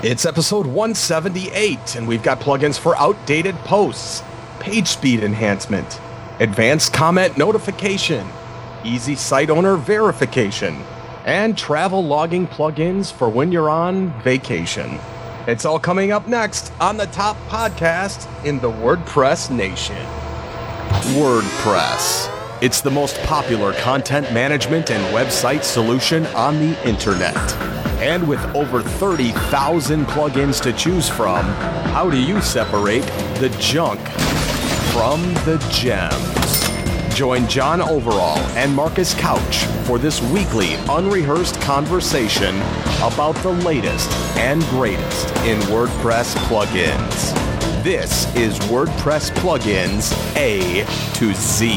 It's episode 178, and we've got plugins for outdated posts, page speed enhancement, advanced comment notification, easy site owner verification, and travel logging plugins for when you're on vacation. It's all coming up next on the top podcast in the WordPress nation. WordPress. It's the most popular content management and website solution on the internet. And with over 30,000 plugins to choose from, how do you separate the junk from the gems? Join John Overall and Marcus Couch for this weekly unrehearsed conversation about the latest and greatest in WordPress plugins. This is WordPress Plugins A to Z.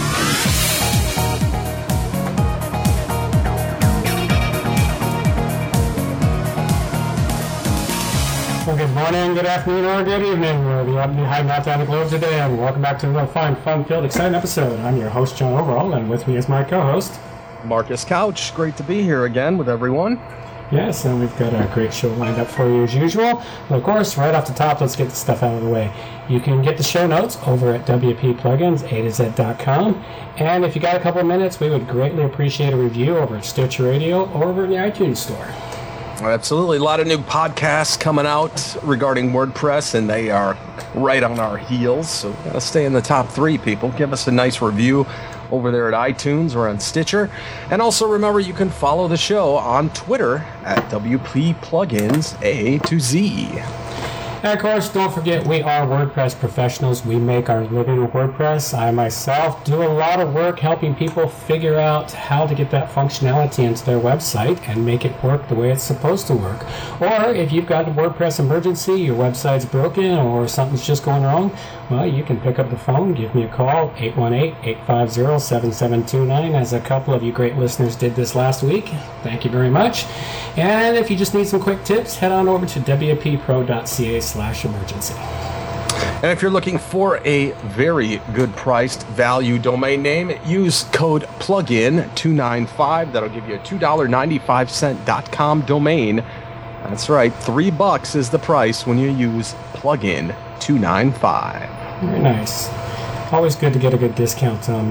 Well, good morning, good afternoon, or good evening, wherever you happen to be hiding out down the globe today, and welcome back to another fun-filled, exciting episode. I'm your host, John Overall, and with me is my co-host, Marcus Couch. Great to be here again with everyone. Yes, and we've got a great show lined up for you as usual. But of course, right off the top, let's get the stuff out of the way. You can get the show notes over at wpplugins.com. And if you got a couple of minutes, we would greatly appreciate a review over at Stitcher Radio or over in the iTunes Store. Absolutely. A lot of new podcasts coming out regarding WordPress, and they are right on our heels. So gotta stay in the top 3, people. Give us a nice review over there at iTunes or on Stitcher. And also remember, you can follow the show on Twitter at WP Plugins A to Z. And of course, don't forget, we are WordPress professionals. We make our living with WordPress. I myself do a lot of work helping people figure out how to get that functionality into their website and make it work the way it's supposed to work. Or if you've got a WordPress emergency, your website's broken or something's just going wrong, well, you can pick up the phone, give me a call, 818-850-7729, as a couple of you great listeners did this last week. Thank you very much. And if you just need some quick tips, head on over to wppro.ca/emergency. And if you're looking for a very good priced value domain name, use code PLUGIN295. That'll give you a $2.95 .com domain. That's right, $3 is the price when you use PLUGIN295. Very nice. Always good to get a good discount on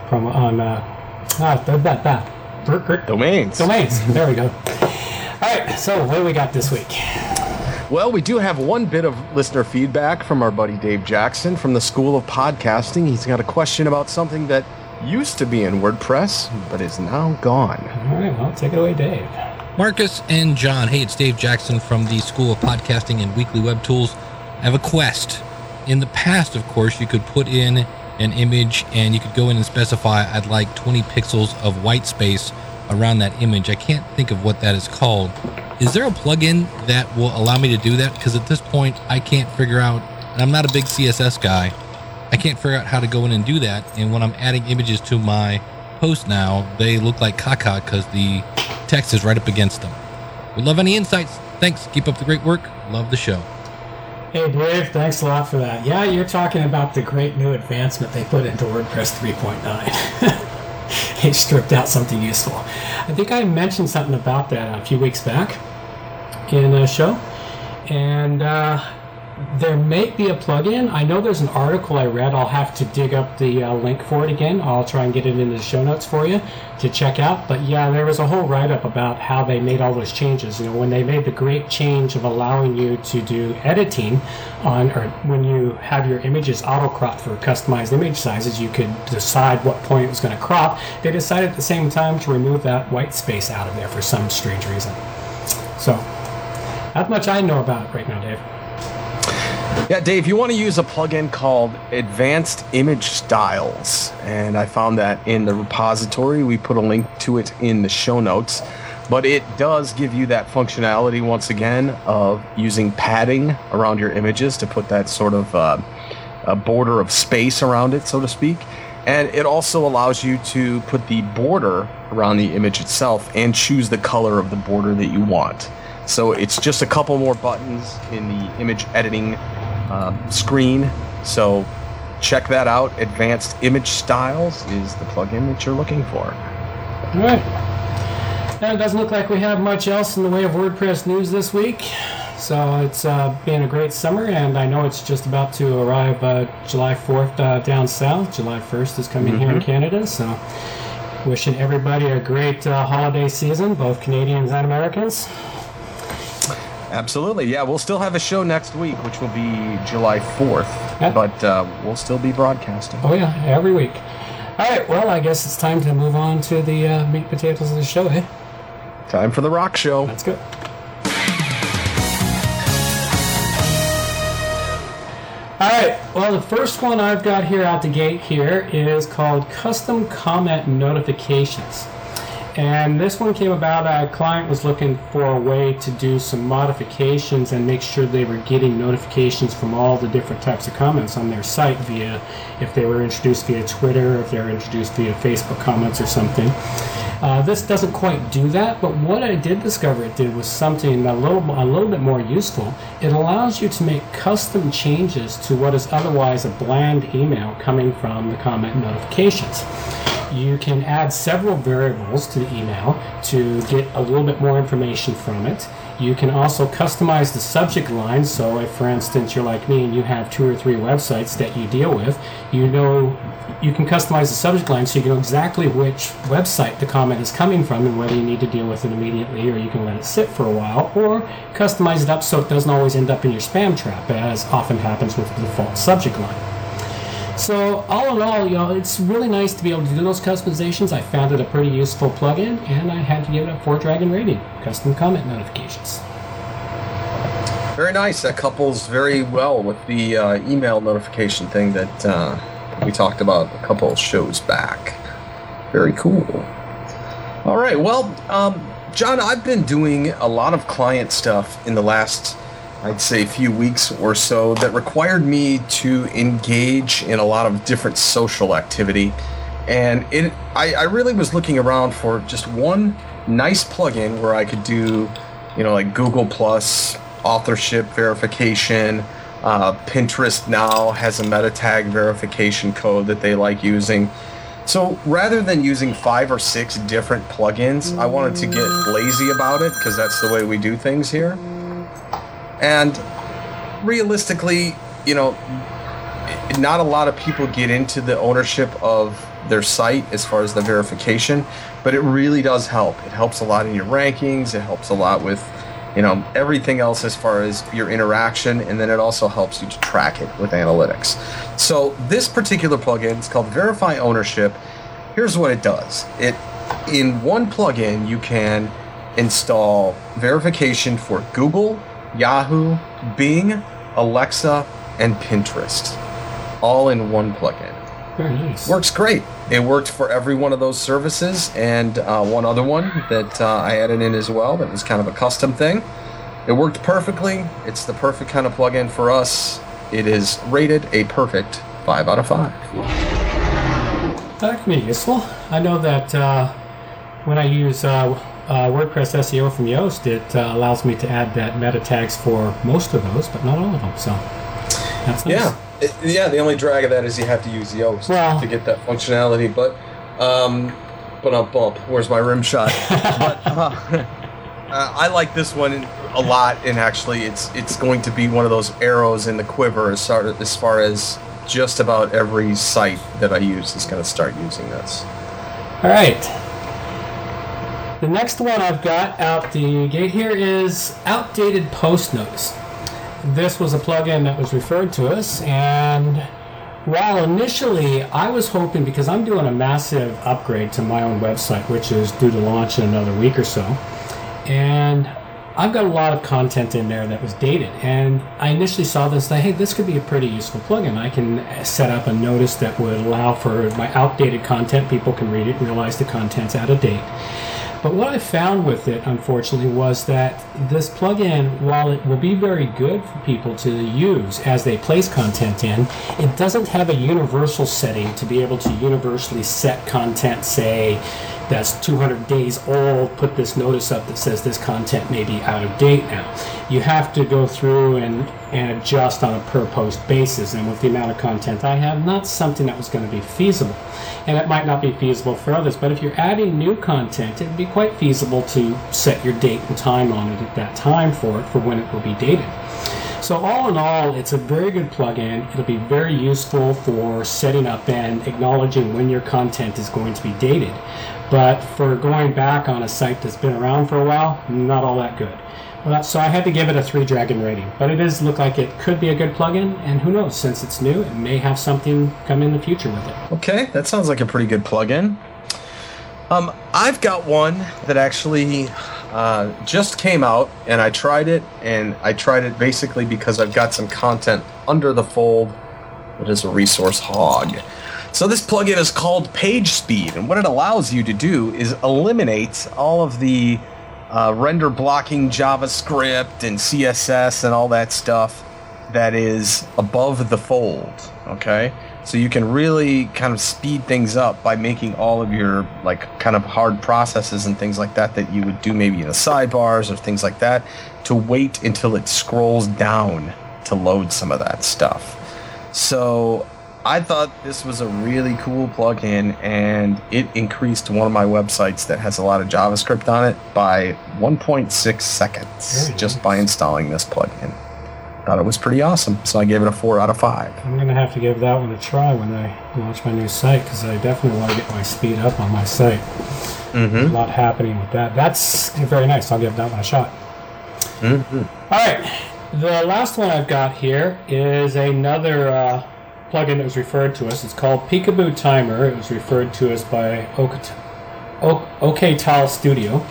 domains. There we go. All right, so what do we got this week? Well, we do have one bit of listener feedback from our buddy Dave Jackson from the School of Podcasting. He's got a question about something that used to be in WordPress, but is now gone. All right, well, take it away, Dave. Marcus and John, hey, it's Dave Jackson from the School of Podcasting and Weekly Web Tools. I have a quest. In the past, of course, you could put in an image and you could go in and specify, I'd like 20 pixels of white space around that image. I can't think of what that is called. Is there a plugin that will allow me to do that? Because at this point, I can't figure out, and I'm not a big CSS guy, I can't figure out how to go in and do that. And when I'm adding images to my post now, they look like caca because the text is right up against them. Would love any insights. Thanks. Keep up the great work. Love the show. Hey, Dave, thanks a lot for that. Yeah, you're talking about the great new advancement they put into WordPress 3.9. They stripped out something useful. I think I mentioned something about that a few weeks back in a show. And there may be a plugin. I know there's an article I read. I'll have to dig up the link for it again. I'll try and get it into the show notes for you to check out. But yeah, there was a whole write-up about how they made all those changes. You know, when they made the great change of allowing you to do editing on, or when you have your images auto-cropped for customized image sizes, you could decide what point it was going to crop. They decided at the same time to remove that white space out of there for some strange reason. So, not much I know about it right now, Dave. Yeah, Dave, you want to use a plugin called Advanced Image Styles, and I found that in the repository. We put a link to it in the show notes, but it does give you that functionality once again of using padding around your images to put that sort of a border of space around it, so to speak. And it also allows you to put the border around the image itself and choose the color of the border that you want. So it's just a couple more buttons in the image editing screen. So check that out. Advanced Image Styles is the plugin that you're looking for. All right. And it doesn't look like we have much else in the way of WordPress news this week. So it's been a great summer, and I know it's just about to arrive July 4th down south. July 1st is coming here in Canada, so wishing everybody a great holiday season, both Canadians and Americans. Absolutely. Yeah, we'll still have a show next week, which will be July 4th, but we'll still be broadcasting. Oh, yeah, every week. All right, well, I guess it's time to move on to the meat and potatoes of the show, eh? Time for the rock show. Let's go. All right, well, the first one I've got here out the gate here is called Custom Comment Notifications. And this one came about, a client was looking for a way to do some modifications and make sure they were getting notifications from all the different types of comments on their site via, if they were introduced via Twitter, if they were introduced via Facebook comments or something. This doesn't quite do that, but what I did discover it did was something a little bit more useful. It allows you to make custom changes to what is otherwise a bland email coming from the comment notifications. You can add several variables to the email to get a little bit more information from it. You can also customize the subject line. So if, for instance, you're like me and you have 2 or 3 websites that you deal with, you can customize the subject line so you know exactly which website the comment is coming from and whether you need to deal with it immediately, or you can let it sit for a while, or customize it up so it doesn't always end up in your spam trap, as often happens with the default subject line. So all in all, it's really nice to be able to do those customizations. I found it a pretty useful plugin, and I had to give it a 4-dragon rating. Custom comment notifications. Very nice. That couples very well with the email notification thing that we talked about a couple shows back. Very cool. All right. Well, John, I've been doing a lot of client stuff in the last, I'd say, few weeks or so that required me to engage in a lot of different social activity. And I really was looking around for just one nice plugin where I could do, like Google Plus authorship verification. Pinterest now has a meta tag verification code that they like using. So rather than using 5 or 6 different plugins, I wanted to get lazy about it because that's the way we do things here. And realistically, not a lot of people get into the ownership of their site as far as the verification, but it really does help. It helps a lot in your rankings. It helps a lot with, everything else as far as your interaction, and then it also helps you to track it with analytics. So this particular plugin is called Verify Ownership. Here's what it does. In one plugin, you can install verification for Google, Yahoo, Bing, Alexa, and Pinterest, all in one plugin. Very nice. Works great. It worked for every one of those services, and one other one that I added in as well that was kind of a custom thing. It worked perfectly. It's the perfect kind of plugin for us. It is rated a perfect 5 out of 5. That can be useful. I know that when I use WordPress SEO from Yoast, it allows me to add that meta tags for most of those, but not all of them. So that's nice. Yeah. The only drag of that is you have to use Yoast to get that functionality. But where's my rim shot? But I like this one a lot, and actually, it's going to be one of those arrows in the quiver as far as just about every site that I use is going to start using this. All right. The next one I've got out the gate here is Outdated Post Notice. This was a plugin that was referred to us, and while initially I was hoping, because I'm doing a massive upgrade to my own website, which is due to launch in another week or so, and I've got a lot of content in there that was dated, and I initially saw this and hey, this could be a pretty useful plugin. I can set up a notice that would allow for my outdated content. People can read it and realize the content's out of date. But what I found with it, unfortunately, was that this plugin, while it will be very good for people to use as they place content in, it doesn't have a universal setting to be able to universally set content, say, that's 200 days old, put this notice up that says this content may be out of date now. You have to go through and and adjust on a per post basis. And with the amount of content I have, not something that was going to be feasible. And it might not be feasible for others, but if you're adding new content, it would be quite feasible to set your date and time on it at that time for when it will be dated. So all in all, it's a very good plugin. It'll be very useful for setting up and acknowledging when your content is going to be dated. But for going back on a site that's been around for a while, not all that good. So I had to give it a 3 dragon rating. But it does look like it could be a good plugin, and who knows, since it's new, it may have something come in the future with it. Okay, that sounds like a pretty good plugin. I've got one that actually just came out, and I tried it basically because I've got some content under the fold that is a resource hog. So this plugin is called PageSpeed, and what it allows you to do is eliminate all of the render blocking JavaScript and CSS and all that stuff that is above the fold, okay? So you can really kind of speed things up by making all of your kind of hard processes and things like that you would do maybe in the sidebars or things like that to wait until it scrolls down to load some of that stuff. So I thought this was a really cool plugin, and it increased one of my websites that has a lot of JavaScript on it by 1.6 seconds just by installing this plugin. Thought it was pretty awesome, so I gave it a 4 out of 5. I'm going to have to give that one a try when I launch my new site, because I definitely want to get my speed up on my site. Mm-hmm. A lot happening with that. That's very nice. I'll give that one a shot. Mm-hmm. All right. The last one I've got here is another plugin that was referred to us. It's called Peekaboo Timer. It was referred to us by OKTile Studio.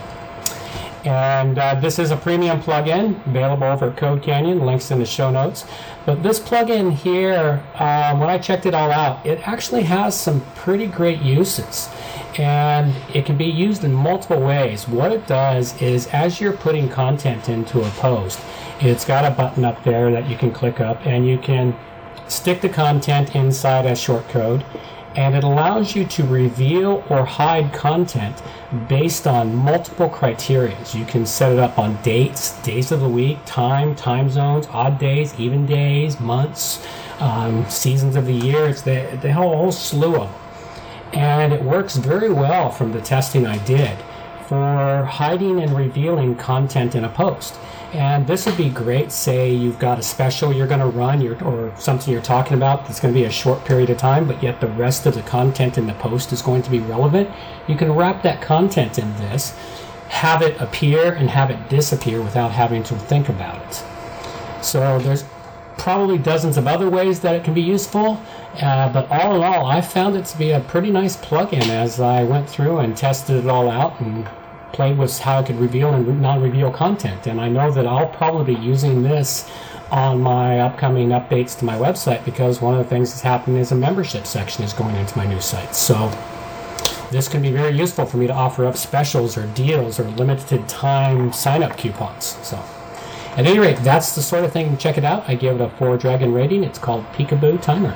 And this is a premium plugin available over at Code Canyon. Links in the show notes. But this plugin here, when I checked it all out, it actually has some pretty great uses. And it can be used in multiple ways. What it does is, as you're putting content into a post, it's got a button up there that you can click up, and you can stick the content inside as shortcode, and it allows you to reveal or hide content based on multiple criteria. You can set it up on dates, days of the week, time zones, odd days, even days, months, seasons of the year. It's the whole slew of them. And it works very well from the testing I did for hiding and revealing content in a post. And this would be great, say you've got a special you're going to run or something you're talking about that's going to be a short period of time, but yet the rest of the content in the post is going to be relevant. You can wrap that content in this, have it appear and have it disappear without having to think about it. So there's probably dozens of other ways that it can be useful, but all in all, I found it to be a pretty nice plugin as I went through and tested it all out and played with how I could reveal and non-reveal content. And I know that I'll probably be using this on my upcoming updates to my website, because one of the things that's happening is a membership section is going into my new site. So this can be very useful for me to offer up specials or deals or limited time sign-up coupons. So at any rate, that's the sort of thing. Check it out. I give it a 4 dragon rating. It's called Peekaboo Timer.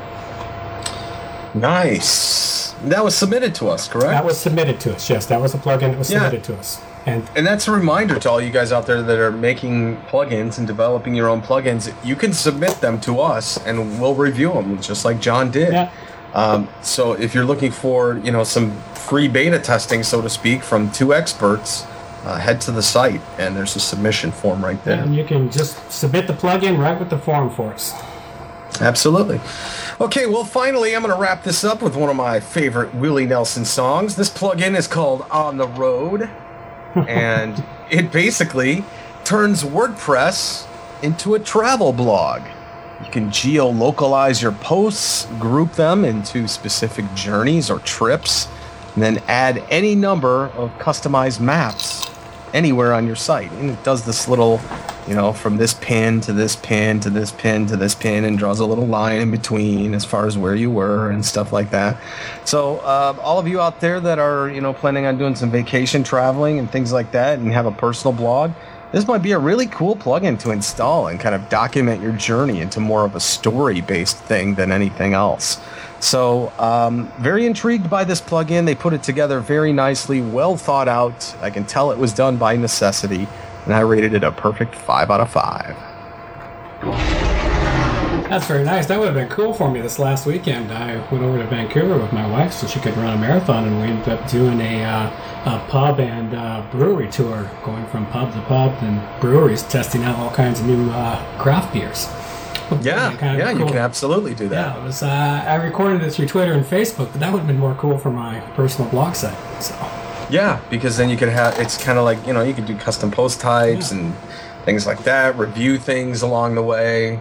Nice. That was submitted to us, correct? That was submitted to us, yes. That was a plugin that was submitted to us. And that's a reminder to all you guys out there that are making plugins and developing your own plugins. You can submit them to us, and we'll review them, just like John did. Yeah. So if you're looking for some free beta testing, so to speak, from 2 experts, head to the site, and there's a submission form right there. And you can just submit the plugin right with the form for us. Absolutely. Okay, well, finally, I'm going to wrap this up with one of my favorite Willie Nelson songs. This plugin is called On the Road, and it basically turns WordPress into a travel blog. You can geo-localize your posts, group them into specific journeys or trips, and then add any number of customized maps anywhere on your site. And it does this little, from this pin to this pin to this pin to this pin, and draws a little line in between as far as where you were and stuff like that. So all of you out there that are, planning on doing some vacation traveling and things like that and have a personal blog, this might be a really cool plugin to install and kind of document your journey into more of a story-based thing than anything else. So very intrigued by this plugin. They put it together very nicely, well thought out. I can tell it was done by necessity, and I rated it a perfect 5 out of 5. That's very nice. That would have been cool for me this last weekend. I went over to Vancouver with my wife so she could run a marathon, and we ended up doing a pub and brewery tour, going from pub to pub and breweries, testing out all kinds of new craft beers. Yeah, cool. You can absolutely do that. Yeah, it was. I recorded it through Twitter and Facebook, but that would have been more cool for my personal blog site. So. Yeah, because then you could have, it's kind of like, you can do custom post types and things like that, review things along the way.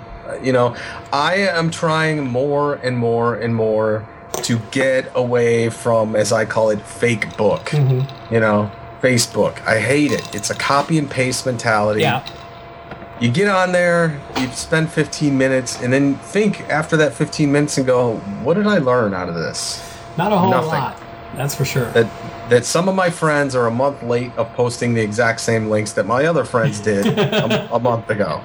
I am trying more and more and more to get away from, as I call it, fake book. Facebook. I hate it. It's a copy and paste mentality. Yeah. You get on there, you spend 15 minutes, and then think after that 15 minutes and go, what did I learn out of this? Not a whole lot. That's for sure. That some of my friends are a month late of posting the exact same links that my other friends did a month ago,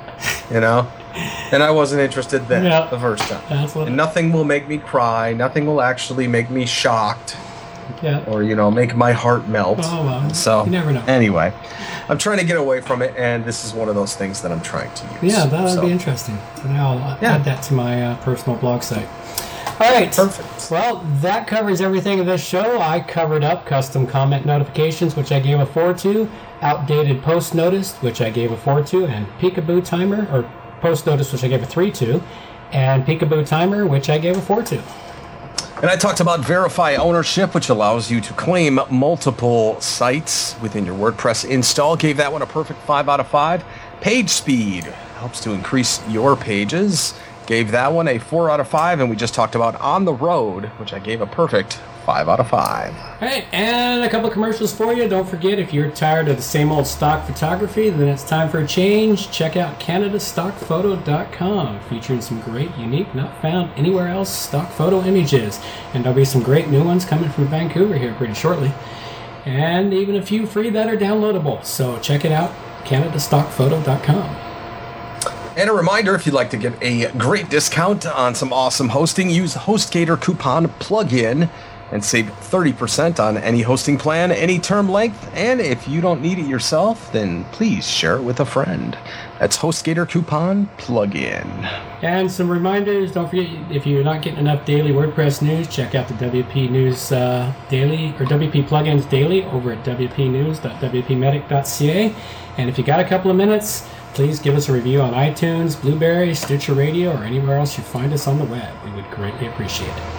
And I wasn't interested then the first time. And nothing will make me cry. Nothing will actually make me shocked. Yeah. Or, make my heart melt. Oh, well. So, you never know. Anyway, I'm trying to get away from it, and this is one of those things that I'm trying to use. Yeah, that would be interesting. And I'll add that to my personal blog site. All right. Perfect. Well, that covers everything in this show. I covered up custom comment notifications, which I gave a 4 to, outdated post notice, which I gave a 4 to, and peekaboo timer, or post notice, which I gave a 3 to, and peekaboo timer, which I gave a 4 to. And I talked about Verify Ownership, which allows you to claim multiple sites within your WordPress install. Gave that one a perfect 5 out of 5. Page speed helps to increase your pages. Gave that one a 4 out of 5. And we just talked about On the Road, which I gave a perfect 5 out of 5. All right, and a couple of commercials for you. Don't forget, if you're tired of the same old stock photography, then it's time for a change. Check out CanadaStockPhoto.com, featuring some great, unique, not found anywhere else stock photo images. And there'll be some great new ones coming from Vancouver here pretty shortly. And even a few free that are downloadable. So check it out, CanadaStockPhoto.com. And a reminder, if you'd like to get a great discount on some awesome hosting, use HostGator coupon plugin and save 30% on any hosting plan, any term length. And if you don't need it yourself, then please share it with a friend. That's HostGator coupon plugin. And some reminders, don't forget, if you're not getting enough daily WordPress news, check out the WP News Daily, or WP Plugins Daily over at wpnews.wpmedic.ca. And if you got a couple of minutes, please give us a review on iTunes, Blueberry, Stitcher Radio, or anywhere else you find us on the web. We would greatly appreciate it.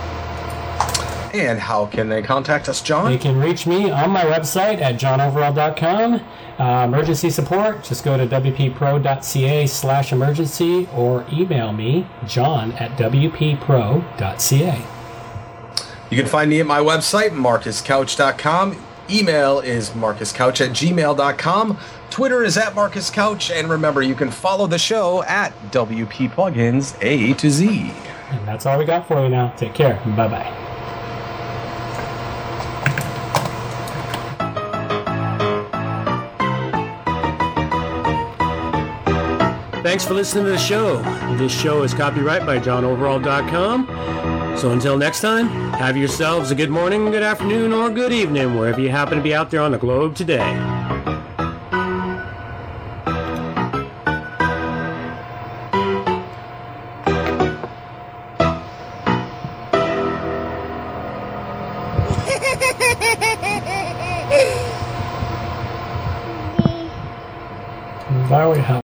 And how can they contact us, John? They can reach me on my website at johnoverall.com. Emergency support, just go to wppro.ca/emergency or email me, john@wppro.ca. You can find me at my website, marcuscouch.com. Email is marcuscouch@gmail.com. Twitter is @MarcusCouch. And remember, you can follow the show at WP Plugins A to Z. And that's all we got for you now. Take care. Bye-bye. Thanks for listening to the show. This show is copyright by johnoverall.com. So until next time, have yourselves a good morning, good afternoon, or good evening, wherever you happen to be out there on the globe today. There we have